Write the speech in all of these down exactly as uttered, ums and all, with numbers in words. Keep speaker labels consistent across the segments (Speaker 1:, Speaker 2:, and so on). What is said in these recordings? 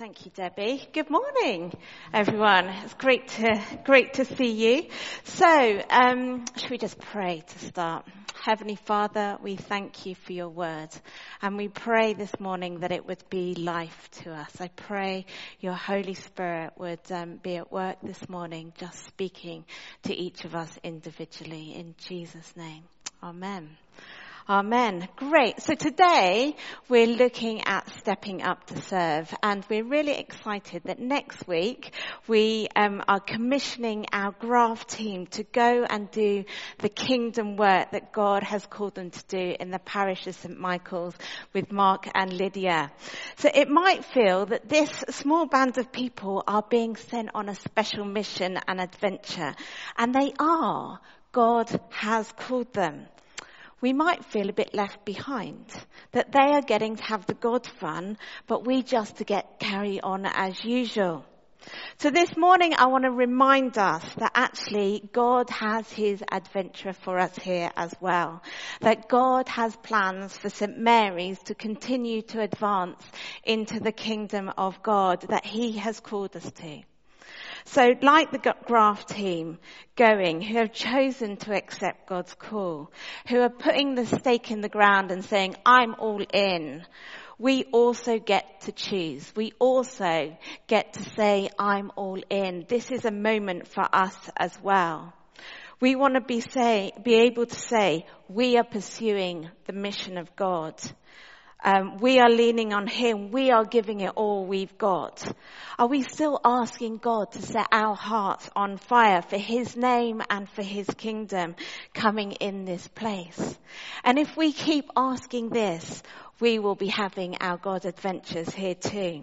Speaker 1: Thank you, Debbie. Good morning, everyone. It's great to great to see you. So, um, should we just pray to start? Heavenly Father, we thank you for your word, and we pray this morning that it would be life to us. I pray your Holy Spirit would um, be at work this morning, just speaking to each of us individually. In Jesus' name, amen. Amen. Great. So today we're looking at stepping up to serve, and we're really excited that next week we um, are commissioning our Graft team to go and do the kingdom work that God has called them to do in the parish of Saint Michael's with Mark and Lydia. So it might feel that this small band of people are being sent on a special mission and adventure, and they are. God has called them. We might feel a bit left behind, that they are getting to have the God fun, but we just to get carry on as usual. So this morning I want to remind us that actually God has his adventure for us here as well. That God has plans for Saint Mary's to continue to advance into the kingdom of God that he has called us to. So like the Graft team going, who have chosen to accept God's call, who are putting the stake in the ground and saying, I'm all in, we also get to choose. We also get to say, I'm all in. This is a moment for us as well. We want to be say, be able to say, we are pursuing the mission of God. Um, we are leaning on him. We are giving it all we've got. Are we still asking God to set our hearts on fire for his name and for his kingdom coming in this place? And if we keep asking this, we will be having our God adventures here too.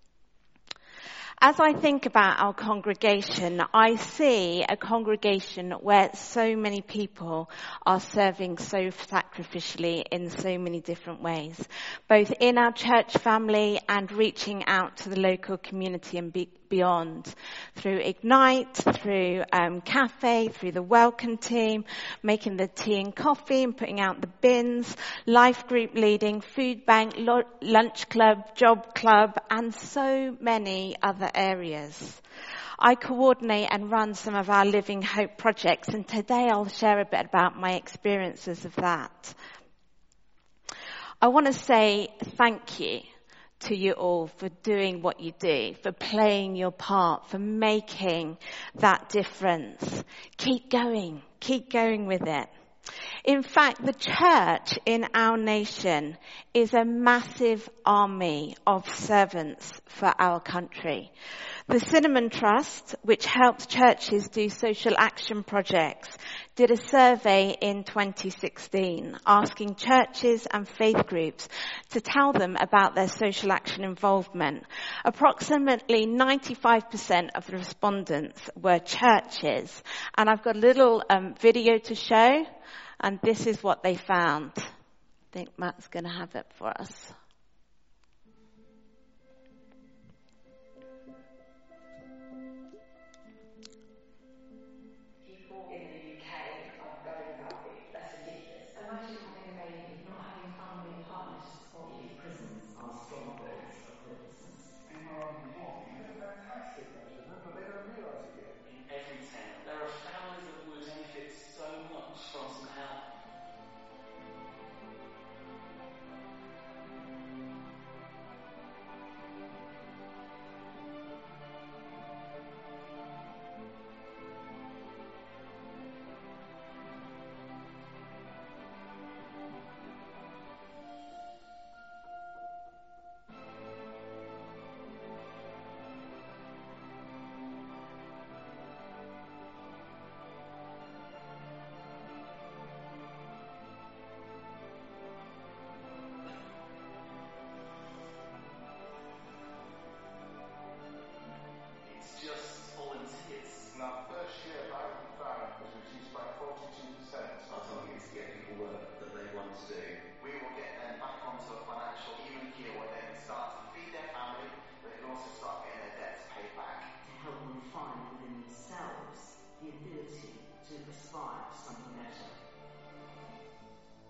Speaker 1: As I think about our congregation, I see a congregation where so many people are serving so sacrificially in so many different ways, both in our church family and reaching out to the local community and be- beyond, through Ignite, through um, Cafe, through the Welcome team, making the tea and coffee and putting out the bins, life group leading, food bank, lo- lunch club, job club, and so many other areas. I coordinate and run some of our Living Hope projects, and today I'll share a bit about my experiences of that. I want to say thank you to you all for doing what you do, for playing your part, for making that difference. Keep going, keep going with it. In fact, the church in our nation is a massive army of servants for our country. The Cinnamon Trust, which helps churches do social action projects, did a survey in twenty sixteen asking churches and faith groups to tell them about their social action involvement. Approximately ninety-five percent of the respondents were churches. And I've got a little um, video to show, and this is what they found. I think Matt's going to have it for us.
Speaker 2: From some help.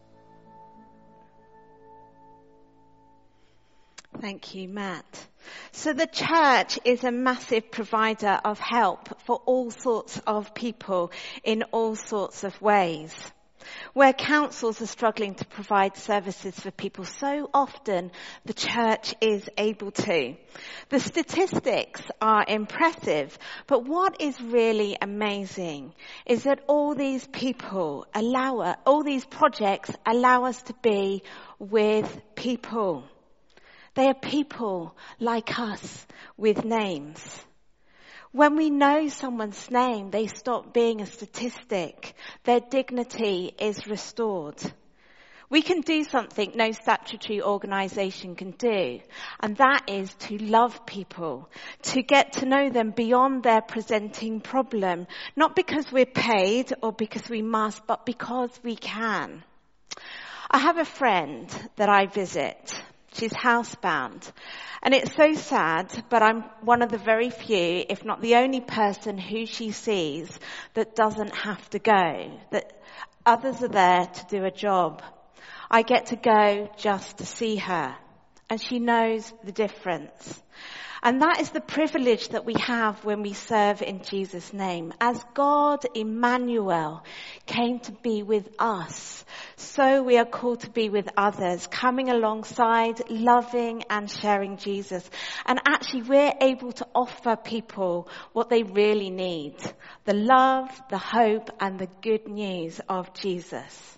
Speaker 1: Thank you, Matt. So the church is a massive provider of help for all sorts of people in all sorts of ways. Where councils are struggling to provide services for people, so often the church is able to. The statistics are impressive, but what is really amazing is that all these people allow us, all these projects allow us to be with people. They are people like us with names. When we know someone's name, they stop being a statistic. Their dignity is restored. We can do something no statutory organisation can do, and that is to love people, to get to know them beyond their presenting problem, not because we're paid or because we must, but because we can. I have a friend that I visit. She's housebound. And it's so sad, but I'm one of the very few, if not the only person who she sees that doesn't have to go, that others are there to do a job. I get to go just to see her, and she knows the difference. And that is the privilege that we have when we serve in Jesus' name. As God, Emmanuel, came to be with us, so we are called to be with others, coming alongside, loving and sharing Jesus. And actually we're able to offer people what they really need: the love, the hope and the good news of Jesus.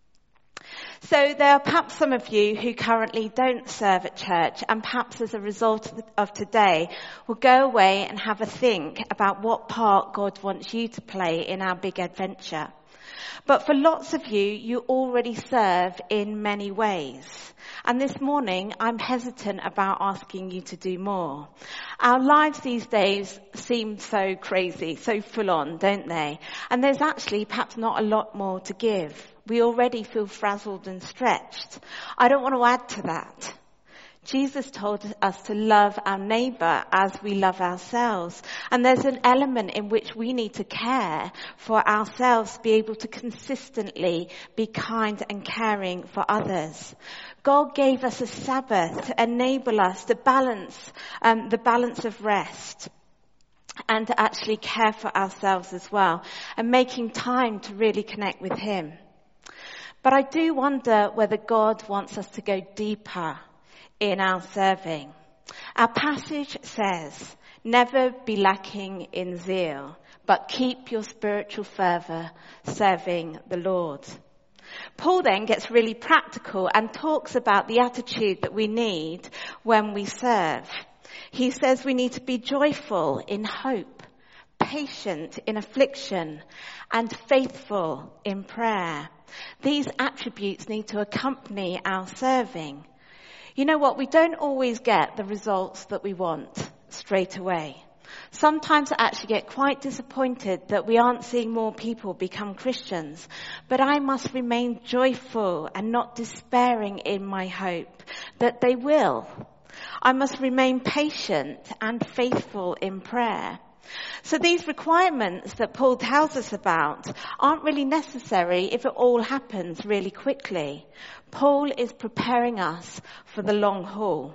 Speaker 1: So there are perhaps some of you who currently don't serve at church, and perhaps as a result of today will go away and have a think about what part God wants you to play in our big adventure. But for lots of you, you already serve in many ways. And this morning, I'm hesitant about asking you to do more. Our lives these days seem so crazy, so full on, don't they? And there's actually perhaps not a lot more to give. We already feel frazzled and stretched. I don't want to add to that. Jesus told us to love our neighbour as we love ourselves. And there's an element in which we need to care for ourselves, to be able to consistently be kind and caring for others. God gave us a Sabbath to enable us to balance um, the balance of rest, and to actually care for ourselves as well, and making time to really connect with Him. But I do wonder whether God wants us to go deeper in our serving. Our passage says, never be lacking in zeal, but keep your spiritual fervour serving the Lord. Paul then gets really practical and talks about the attitude that we need when we serve. He says we need to be joyful in hope, patient in affliction, and faithful in prayer. These attributes need to accompany our serving. You know what? We don't always get the results that we want straight away. Sometimes I actually get quite disappointed that we aren't seeing more people become Christians. But I must remain joyful and not despairing in my hope that they will. I must remain patient and faithful in prayer. So these requirements that Paul tells us about aren't really necessary if it all happens really quickly. Paul is preparing us for the long haul.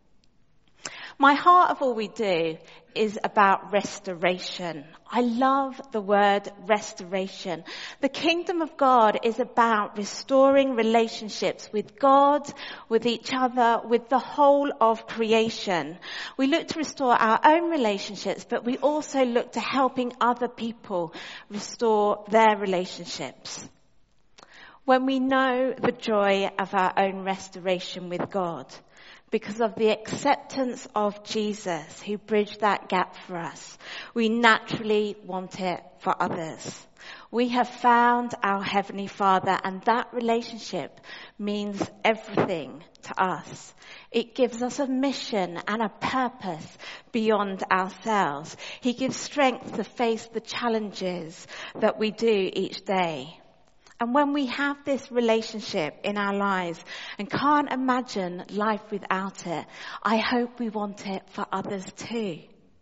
Speaker 1: My heart of all we do is about restoration. I love the word restoration. The kingdom of God is about restoring relationships with God, with each other, with the whole of creation. We look to restore our own relationships, but we also look to helping other people restore their relationships. When we know the joy of our own restoration with God, because of the acceptance of Jesus who bridged that gap for us, we naturally want it for others. We have found our Heavenly Father, and that relationship means everything to us. It gives us a mission and a purpose beyond ourselves. He gives strength to face the challenges that we do each day. And when we have this relationship in our lives and can't imagine life without it, I hope we want it for others too.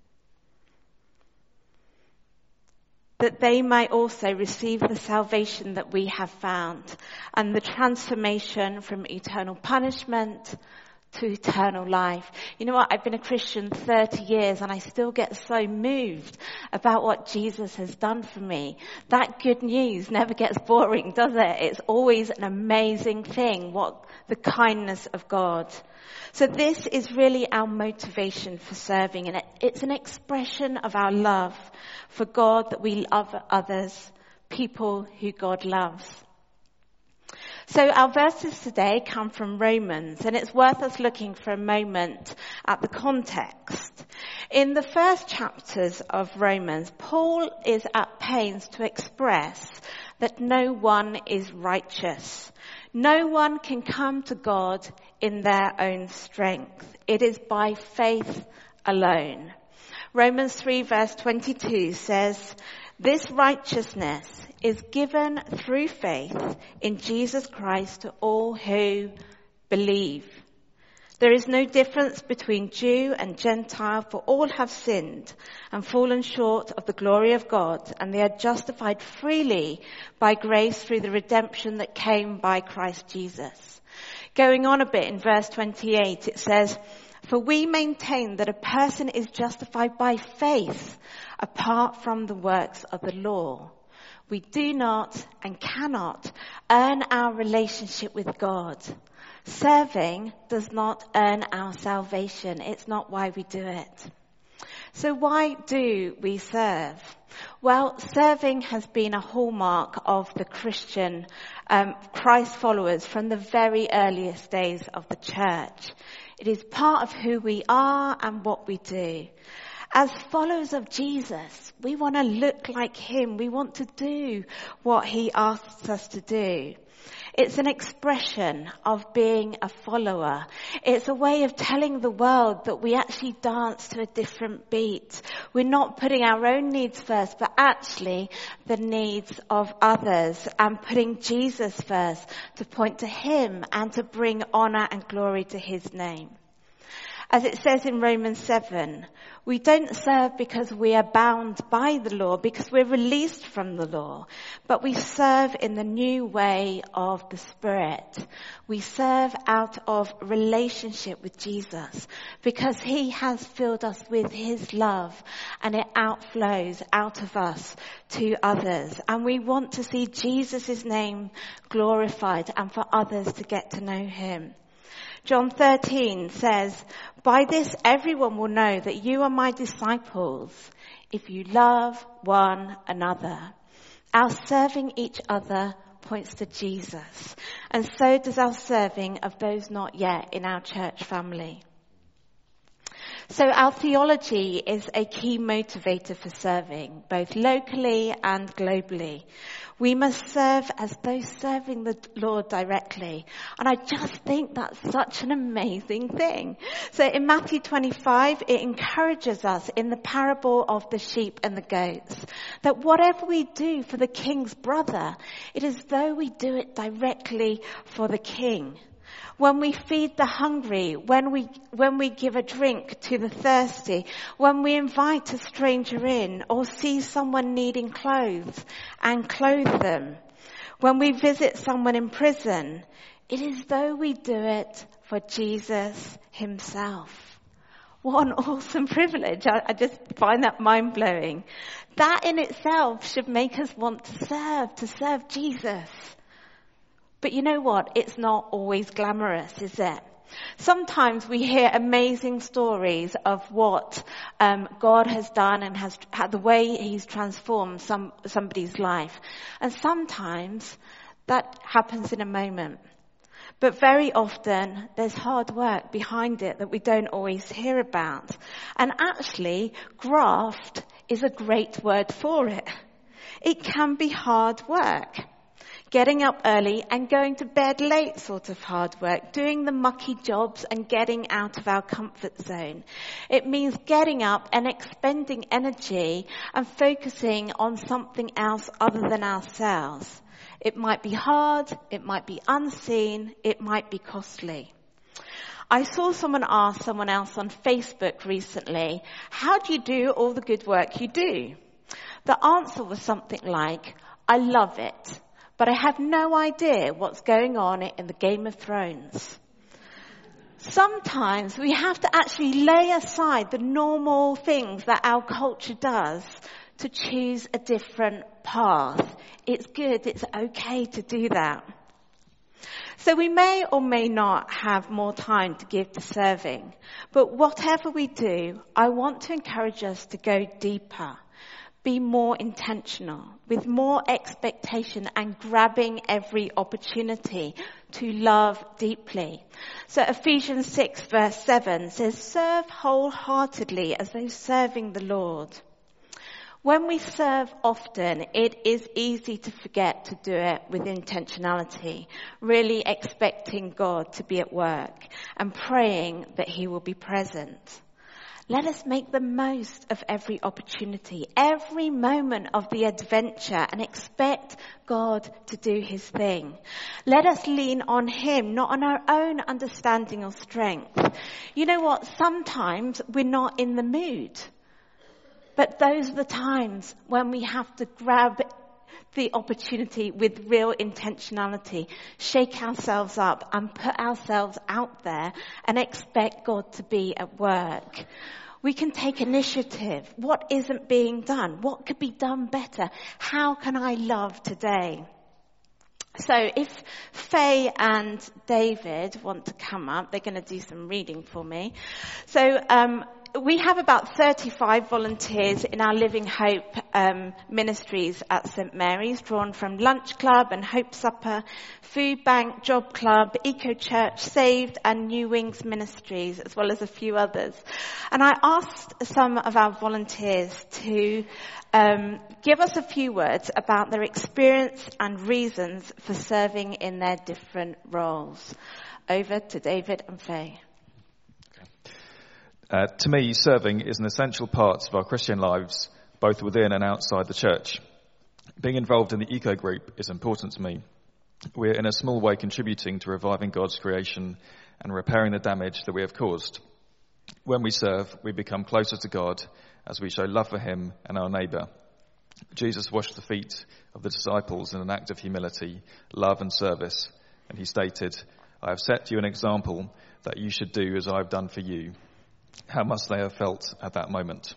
Speaker 1: That they may also receive the salvation that we have found and the transformation from eternal punishment to eternal life. You know what? I've been a Christian thirty years and I still get so moved about what Jesus has done for me. That good news never gets boring, does it? It's always an amazing thing, what the kindness of God. So this is really our motivation for serving, and it, it's an expression of our love for God, that we love others, people who God loves. So our verses today come from Romans, and it's worth us looking for a moment at the context. In the first chapters of Romans, Paul is at pains to express that no one is righteous. No one can come to God in their own strength. It is by faith alone. Romans three verse twenty-two says, "This righteousness is given through faith in Jesus Christ to all who believe. There is no difference between Jew and Gentile, for all have sinned and fallen short of the glory of God, and they are justified freely by grace through the redemption that came by Christ Jesus." Going on a bit in verse twenty-eight, it says, "For we maintain that a person is justified by faith apart from the works of the law. We do not and cannot earn our relationship with God. Serving does not earn our salvation. It's not why we do it." So why do we serve? Well, serving has been a hallmark of the Christian um, Christ followers from the very earliest days of the church. It is part of who we are and what we do. As followers of Jesus, we want to look like him. We want to do what he asks us to do. It's an expression of being a follower. It's a way of telling the world that we actually dance to a different beat. We're not putting our own needs first, but actually the needs of others, and putting Jesus first to point to him and to bring honor and glory to his name. As it says in Romans seven, we don't serve because we are bound by the law, because we're released from the law, but we serve in the new way of the Spirit. We serve out of relationship with Jesus, because he has filled us with his love, and it outflows out of us to others. And we want to see Jesus' name glorified and for others to get to know him. John thirteen says, "By this everyone will know that you are my disciples, if you love one another." Our serving each other points to Jesus, and so does our serving of those not yet in our church family. So our theology is a key motivator for serving, both locally and globally. We must serve as those serving the Lord directly. And I just think that's such an amazing thing. So in Matthew twenty-five, it encourages us in the parable of the sheep and the goats, that whatever we do for the king's brother, it is as though we do it directly for the king. When we feed the hungry, when we, when we give a drink to the thirsty, when we invite a stranger in or see someone needing clothes and clothe them, when we visit someone in prison, it is as though we do it for Jesus himself. What an awesome privilege. I, I just find that mind-blowing. That in itself should make us want to serve, to serve Jesus. But you know what? It's not always glamorous, is it? Sometimes we hear amazing stories of what um, God has done and has had the way he's transformed some somebody's life. And sometimes that happens in a moment. But very often there's hard work behind it that we don't always hear about. And actually, graft is a great word for it. It can be hard work. Getting up early and going to bed late sort of hard work, doing the mucky jobs and getting out of our comfort zone. It means getting up and expending energy and focusing on something else other than ourselves. It might be hard, it might be unseen, it might be costly. I saw someone ask someone else on Facebook recently, "How do you do all the good work you do?" The answer was something like, "I love it, but I have no idea what's going on in the Game of Thrones." sometimes we have to actually lay aside the normal things that our culture does to choose a different path. It's good, it's okay to do that. So we may or may not have more time to give to serving, but whatever we do, I want to encourage us to go deeper, be more intentional, with more expectation and grabbing every opportunity to love deeply. So Ephesians six verse seven says, serve wholeheartedly as though serving the Lord. When we serve often, it is easy to forget to do it with intentionality, really expecting God to be at work and praying that he will be present. Let us make the most of every opportunity, every moment of the adventure, and expect God to do his thing. Let us lean on him, not on our own understanding or strength. You know what? Sometimes we're not in the mood. But those are the times when we have to grab the opportunity with real intentionality, shake ourselves up and put ourselves out there and expect God to be at work. We can take initiative. What isn't being done? What could be done better? How can I love today? So if Faye and David want to come up, they're going to do some reading for me. So um we have about thirty-five volunteers in our Living Hope um, ministries at St Mary's, drawn from Lunch Club and Hope Supper, Food Bank, Job Club, Eco Church, Saved and New Wings Ministries, as well as a few others. And I asked some of our volunteers to um, give us a few words about their experience and reasons for serving in their different roles. Over to David and Faye.
Speaker 3: Uh, to me, serving is an essential part of our Christian lives, both within and outside the church. Being involved in the Eco Group is important to me. We're in a small way contributing to reviving God's creation and repairing the damage that we have caused. When we serve, we become closer to God as we show love for him and our neighbour. Jesus washed the feet of the disciples in an act of humility, love and service, and he stated, I have set you an example that you should do as I have done for you. How must they have felt at that moment?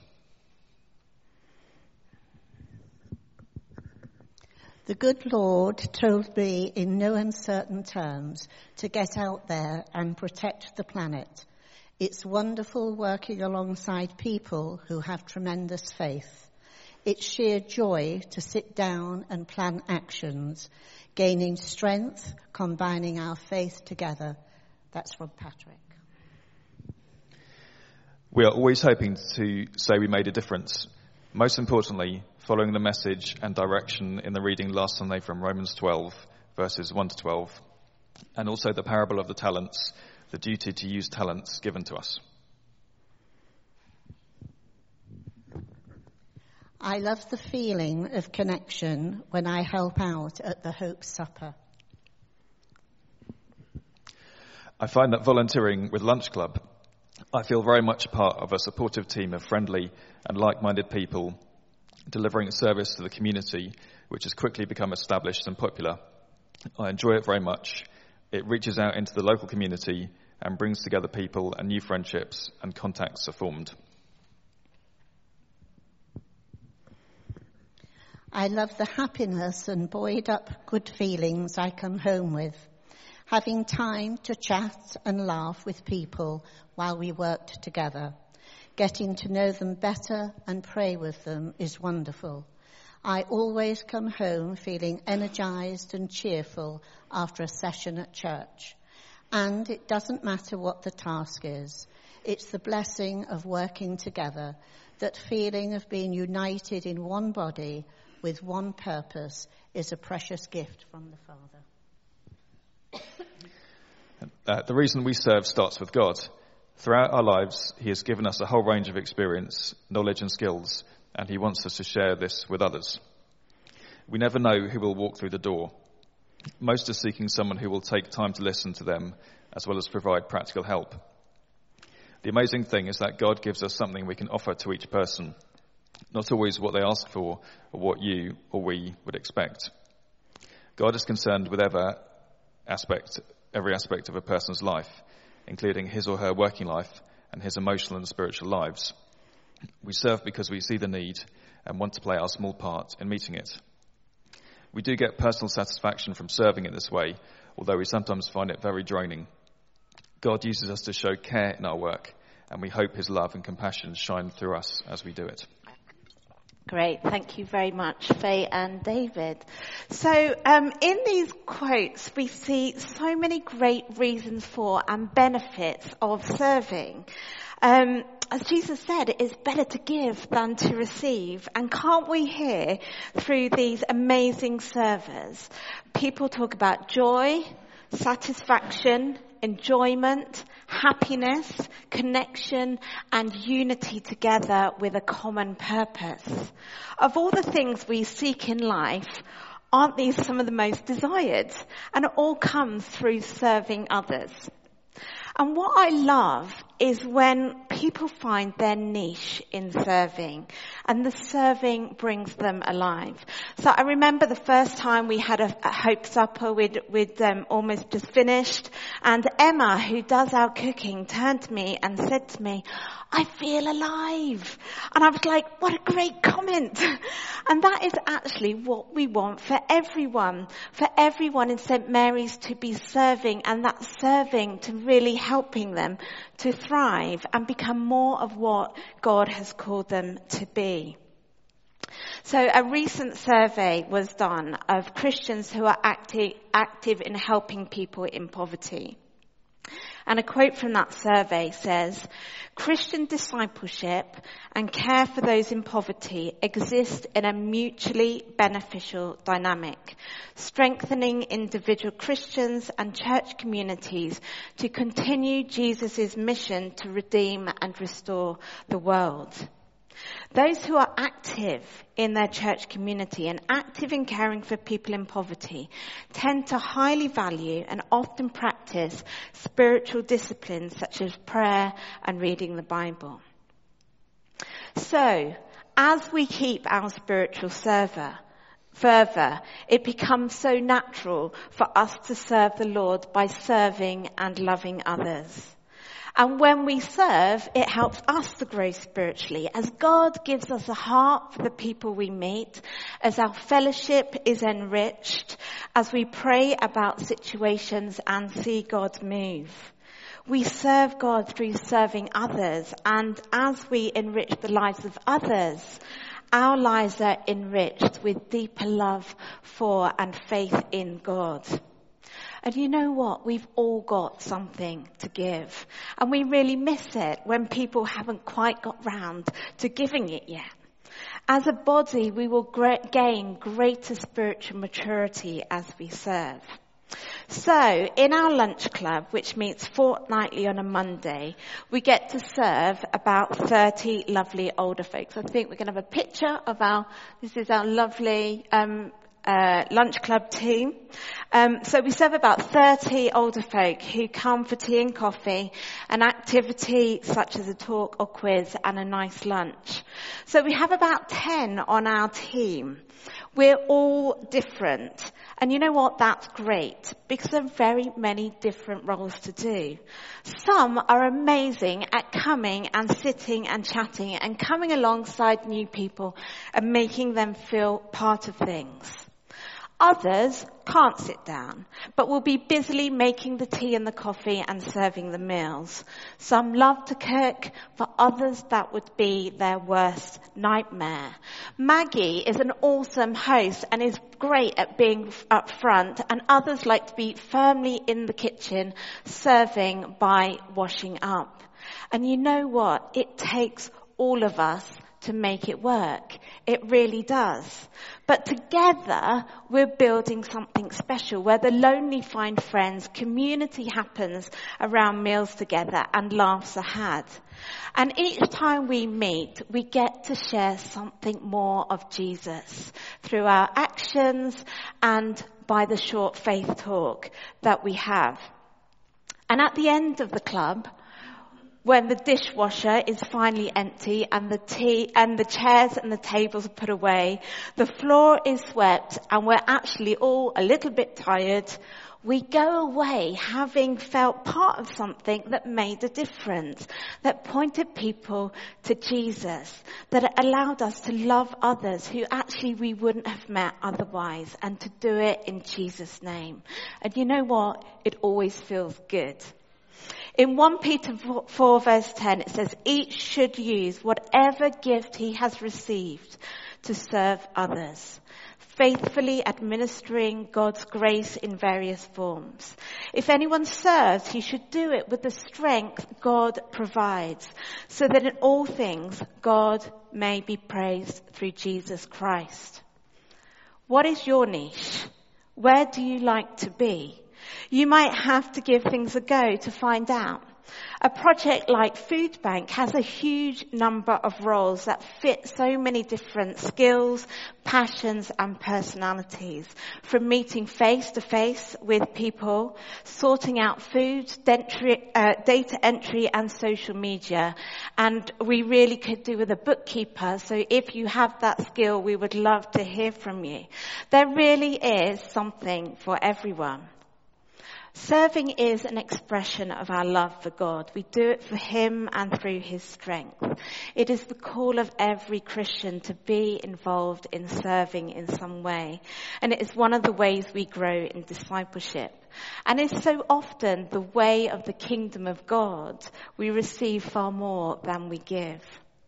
Speaker 4: The good Lord told me in no uncertain terms to get out there and protect the planet. It's wonderful working alongside people who have tremendous faith. It's sheer joy to sit down and plan actions, gaining strength, combining our faith together. That's from Patrick.
Speaker 3: We are always hoping to say we made a difference. Most importantly, following the message and direction in the reading last Sunday from Romans twelve, verses one to twelve, and also the parable of the talents, the duty to use talents given to us.
Speaker 4: I love the feeling of connection when I help out at the Hope Supper.
Speaker 3: I find that volunteering with Lunch Club, I feel very much a part of a supportive team of friendly and like-minded people delivering a service to the community which has quickly become established and popular. I enjoy it very much. It reaches out into the local community and brings together people, and new friendships and contacts are formed.
Speaker 4: I love the happiness and buoyed up good feelings I come home with. Having time to chat and laugh with people while we worked together. Getting to know them better and pray with them is wonderful. I always come home feeling energized and cheerful after a session at church. And it doesn't matter what the task is. It's the blessing of working together, that feeling of being united in one body with one purpose is a precious gift from the Father.
Speaker 3: Uh, the reason we serve starts with God. Throughout our lives, he has given us a whole range of experience, knowledge and skills, and he wants us to share this with others. We never know who will walk through the door. Most are seeking someone who will take time to listen to them, as well as provide practical help. The amazing thing is that God gives us something we can offer to each person, not always what they ask for or what you or we would expect. God is concerned with every aspect, every aspect of a person's life. including his or her working life and his emotional and spiritual lives. We serve because we see the need and want to play our small part in meeting it. We do get personal satisfaction from serving in this way, although we sometimes find it very draining. God uses us to show care in our work, and we hope his love and compassion shine through us as we do it.
Speaker 1: Great. Thank you very much, Faye and David. So um, in these quotes, we see so many great reasons for and benefits of serving. Um, as Jesus said, it is better to give than to receive. And can't we hear through these amazing servers, people talk about joy, satisfaction, enjoyment, happiness, connection, and unity together with a common purpose. Of all the things we seek in life, aren't these some of the most desired? And it all comes through serving others. And what I love is when people find their niche in serving, and the serving brings them alive. So I remember the first time we had a, a Hope Supper, we'd, we'd um, almost just finished, and Emma, who does our cooking, turned to me and said to me, "I feel alive." And I was like, what a great comment. And that is actually what we want for everyone, for everyone in Saint Mary's to be serving, and that serving to really helping them to thrive and become more of what God has called them to be. So a recent survey was done of Christians who are active, active in helping people in poverty. And a quote from that survey says, "Christian discipleship and care for those in poverty exist in a mutually beneficial dynamic, strengthening individual Christians and church communities to continue Jesus' mission to redeem and restore the world." Those who are active in their church community and active in caring for people in poverty tend to highly value and often practice spiritual disciplines such as prayer and reading the Bible. So, as we keep our spiritual server, fervour, it becomes so natural for us to serve the Lord by serving and loving others. And when we serve, it helps us to grow spiritually as God gives us a heart for the people we meet, as our fellowship is enriched, as we pray about situations and see God move. We serve God through serving others, and as we enrich the lives of others, our lives are enriched with deeper love for and faith in God. And you know what? We've all got something to give. And we really miss it when people haven't quite got round to giving it yet. As a body, we will gain greater spiritual maturity as we serve. So, in our lunch club, which meets fortnightly on a Monday, we get to serve about thirty lovely older folks. I think we're going to have a picture of our, this is our lovely um Uh, lunch club team. Um, so we serve about thirty older folk who come for tea and coffee, an activity such as a talk or quiz, and a nice lunch. So we have about ten on our team. We're all different. And you know what? That's great, because there are very many different roles to do. Some are amazing at coming and sitting and chatting and coming alongside new people and making them feel part of things. Others can't sit down, but will be busily making the tea and the coffee and serving the meals. Some love to cook, for others that would be their worst nightmare. Maggie is an awesome host and is great at being up front, and others like to be firmly in the kitchen, serving by washing up. And you know what? It takes all of us to make it work. It really does. But together, we're building something special where the lonely find friends, community happens around meals together, and laughs are had. And each time we meet, we get to share something more of Jesus through our actions and by the short faith talk that we have. And at the end of the club, when the dishwasher is finally empty and the tea and the chairs and the tables are put away, the floor is swept, and we're actually all a little bit tired, We go away having felt part of something that made a difference, that pointed people to Jesus, that allowed us to love others who actually we wouldn't have met otherwise, and to do it in Jesus' name. And you know what? It always feels good. In First Peter four verse ten, it says, each should use whatever gift he has received to serve others, faithfully administering God's grace in various forms. If anyone serves, he should do it with the strength God provides, so that in all things God may be praised through Jesus Christ. What is your niche? Where do you like to be? You might have to give things a go to find out. A project like Food Bank has a huge number of roles that fit so many different skills, passions and personalities. From meeting face to face with people, sorting out food, uh, data entry and social media. And we really could do with a bookkeeper. So if you have that skill, we would love to hear from you. There really is something for everyone. Serving is an expression of our love for God. We do it for him and through his strength. It is the call of every Christian to be involved in serving in some way. And it is one of the ways we grow in discipleship. And it's so often the way of the kingdom of God. We receive far more than we give.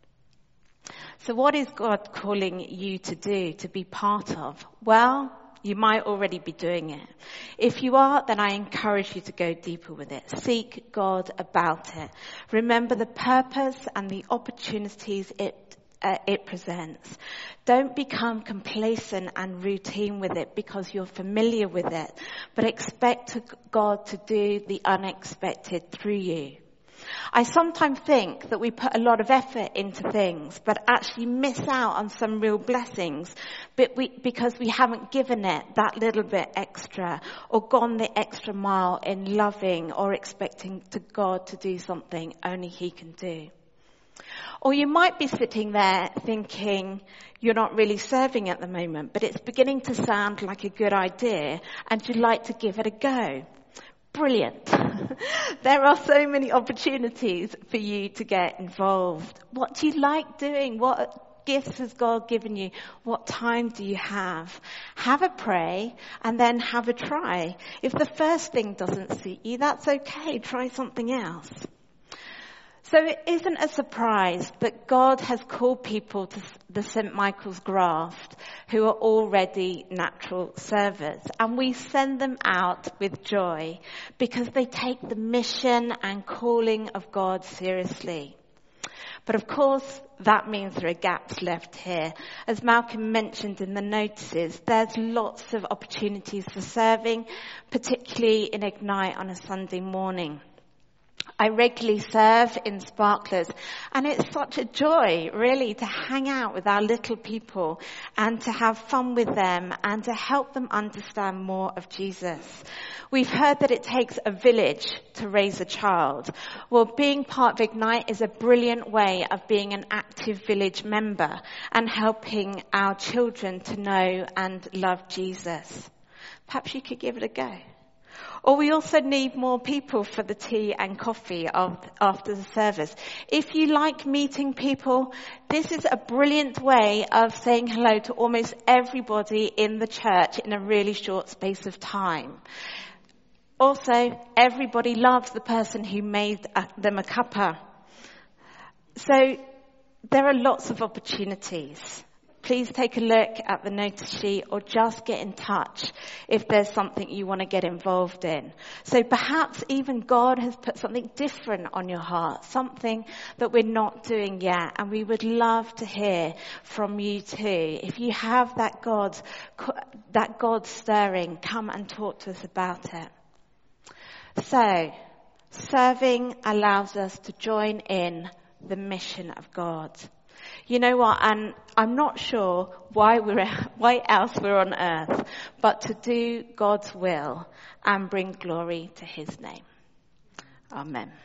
Speaker 1: So what is God calling you to do, to be part of? Well, you might already be doing it. If you are, then I encourage you to go deeper with it. Seek God about it. Remember the purpose and the opportunities it uh, it presents. Don't become complacent and routine with it because you're familiar with it, but expect God to do the unexpected through you. I sometimes think that we put a lot of effort into things, but actually miss out on some real blessings but we, because we haven't given it that little bit extra or gone the extra mile in loving or expecting to God to do something only he can do. Or you might be sitting there thinking you're not really serving at the moment, but it's beginning to sound like a good idea and you'd like to give it a go. Brilliant. There are so many opportunities for you to get involved. What do you like doing? What gifts has God given you? What time do you have? Have a pray and then have a try. If the first thing doesn't suit you, that's okay. Try something else. So it isn't a surprise that God has called people to the Saint Michael's Graft who are already natural servers. And we send them out with joy because they take the mission and calling of God seriously. But of course, that means there are gaps left here. As Malcolm mentioned in the notices, there's lots of opportunities for serving, particularly in Ignite on a Sunday morning. I regularly serve in Sparklers, and it's such a joy, really, to hang out with our little people and to have fun with them and to help them understand more of Jesus. We've heard that it takes a village to raise a child. Well, being part of Ignite is a brilliant way of being an active village member and helping our children to know and love Jesus. Perhaps you could give it a go. Or we also need more people for the tea and coffee after the service. If you like meeting people, this is a brilliant way of saying hello to almost everybody in the church in a really short space of time. Also, everybody loves the person who made them a cuppa. So there are lots of opportunities. Please take a look at the notice sheet or just get in touch if there's something you want to get involved in. So perhaps even God has put something different on your heart, something that we're not doing yet, and we would love to hear from you too. If you have that God, that God stirring, come and talk to us about it. So, serving allows us to join in the mission of God. You know what, and I'm not sure why we're, why else we're on earth, but to do God's will and bring glory to his name. Amen.